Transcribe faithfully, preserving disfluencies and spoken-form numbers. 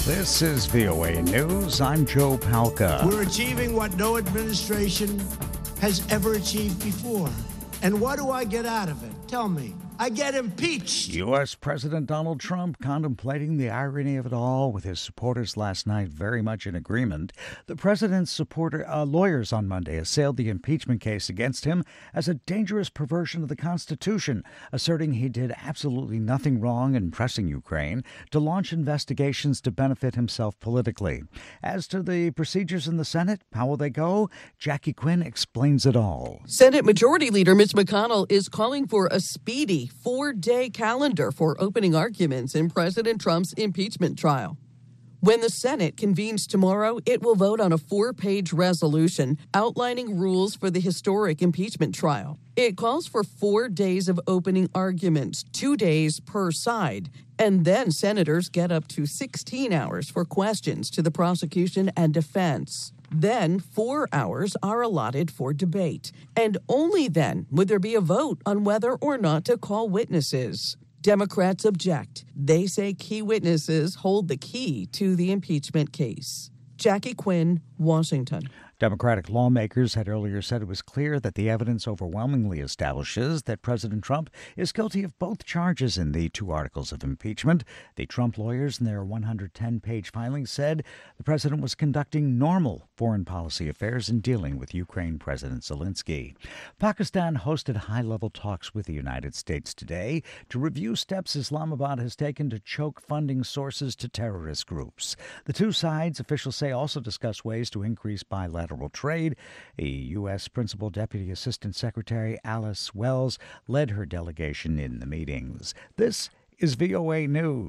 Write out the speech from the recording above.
This is V O A News. I'm Joe Palca. We're achieving what no administration has ever achieved before. And what do I get out of it? Tell me. I get impeached. U S. President Donald Trump contemplating the irony of it all with his supporters last night very much in agreement. The president's supporter uh, lawyers on Monday assailed the impeachment case against him as a dangerous perversion of the Constitution, asserting he did absolutely nothing wrong in pressing Ukraine to launch investigations to benefit himself politically. As to the procedures in the Senate, how will they go? Jackie Quinn explains it all. Senate Majority Leader Mitch McConnell is calling for a speedy four-day calendar for opening arguments in President Trump's impeachment trial. When the Senate convenes tomorrow, it will vote on a four-page resolution outlining rules for the historic impeachment trial. It calls for four days of opening arguments, two days per side, and then senators get up to sixteen hours for questions to the prosecution and defense. Then four hours are allotted for debate, and only then would there be a vote on whether or not to call witnesses. Democrats object. They say key witnesses hold the key to the impeachment case. Jackie Quinn, Washington. Democratic lawmakers had earlier said it was clear that the evidence overwhelmingly establishes that President Trump is guilty of both charges in the two articles of impeachment. The Trump lawyers in their one hundred ten page filing said the president was conducting normal foreign policy affairs in dealing with Ukraine President Zelensky. Pakistan hosted high-level talks with the United States today to review steps Islamabad has taken to choke funding sources to terrorist groups. The two sides, officials say, also discussed ways to increase bilateral trade. A U S. Principal Deputy Assistant Secretary Alice Wells led her delegation in the meetings. This is V O A News.